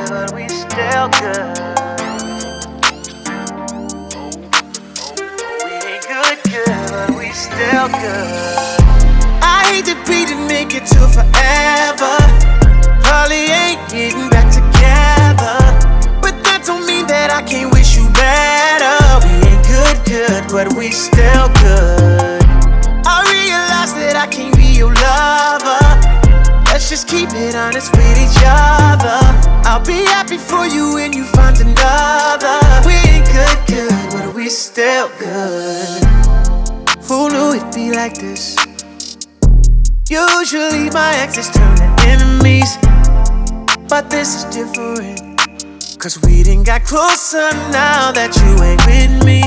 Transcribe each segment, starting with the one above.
but we still good. We ain't good, but we still good. I hate that we didn't make it to forever. Probably ain't getting back together, but that don't mean that I can't wish you better. We ain't good, but we still good. I realize that I can't be your lover. Let's just keep it honest with each other. I'll be happy for you when you find another. We ain't good, but we still good. Who knew it'd be like this? Usually my exes turn to enemies, but this is different, cause we done got closer now that you ain't with me.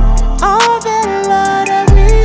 All that love that we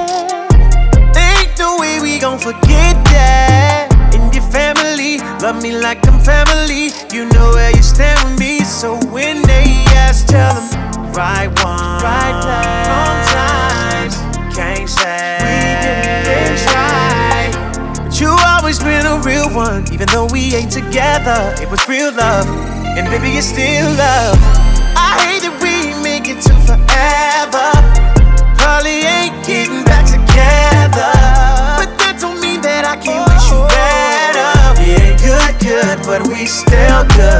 had, ain't no way we gon' forget that. And your family love me like I'm family. You know where you stand with me, so when they ask, tell them right one, right time, wrong times. Can't say we didn't try, but you always been a real one. Even though we ain't together, it was real love, and baby it's still love. I hate that we make it to forever. Probably ain't getting back together, but that don't mean that I can't wish you better. We ain't good, but we still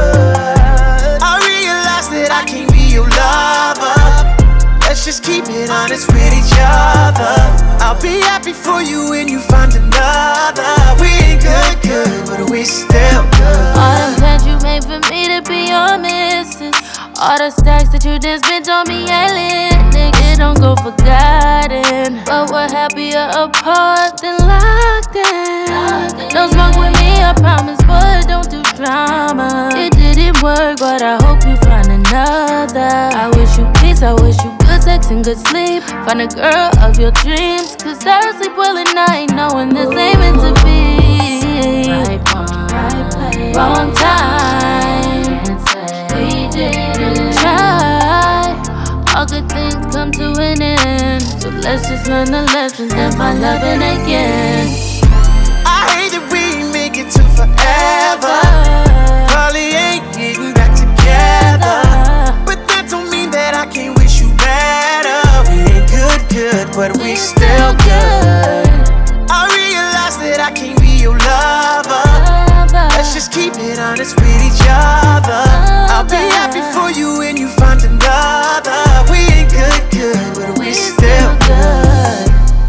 good. I realize that I can't be your lover. Let's just keep it honest with each other. I'll be happy for you when you find another. We ain't good, but we still good. All the plans you made for me to be your missus, all the stacks that you done spent on me ain't lit. Nigga, don't go forgotten, but we're happier apart than locked in. Don't smoke with me, I promise, but don't do drama. It didn't work, but I hope you find another. I wish you peace, I wish you good sex and good sleep. Find a girl of your dreams, cause I sleep well at night knowing this ain't meant to be. Right one, right place, wrong time. We didn't try. All good things come to an end, so let's just learn the lessons and find loving again. I hate that we make it to forever. Probably ain't getting back together, but that don't mean that I can't wish you better. We ain't good, but we still good. I realize that I can't be your lover. Let's just keep it honest with each other. I'll be happy for you when you find another. We ain't good, but we still good.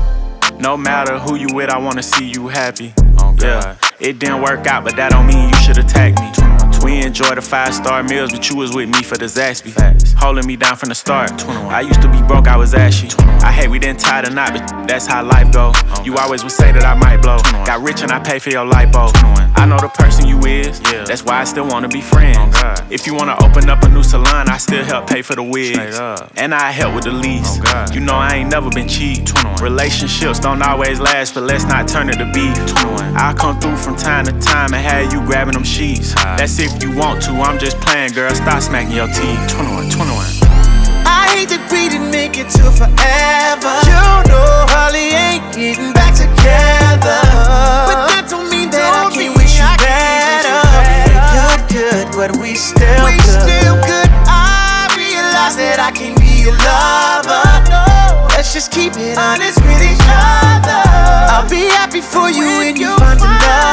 No matter who you with, I wanna see you happy. Yeah, it didn't work out, but that don't mean you should attack me. We enjoyed the 5-star meals, but you was with me for the Zaxby. Holding me down from the start. I used to be broke, I was ashy. I hate we didn't tie the knot, but that's how life go. You always would say that I might blow. Got rich and I pay for your lipo. I know the person you is, that's why I still wanna be friends. If you wanna open up a new salon, I still help pay for the wigs. And I help with the lease. You know I ain't never been cheap. Relationships don't always last, but let's not turn it to beef. I'll come through from time to time and have you grabbing them sheets. That's if you want to, I'm just playing, girl, stop smacking your teeth. 21. I hate that we didn't make it to forever. You know, probably ain't getting back together, but that don't mean that I can't wish you better. We ain't good, but we still good. I realize that I can't be your lover. Let's just keep it honest with each other. I'll be happy for you when you find another.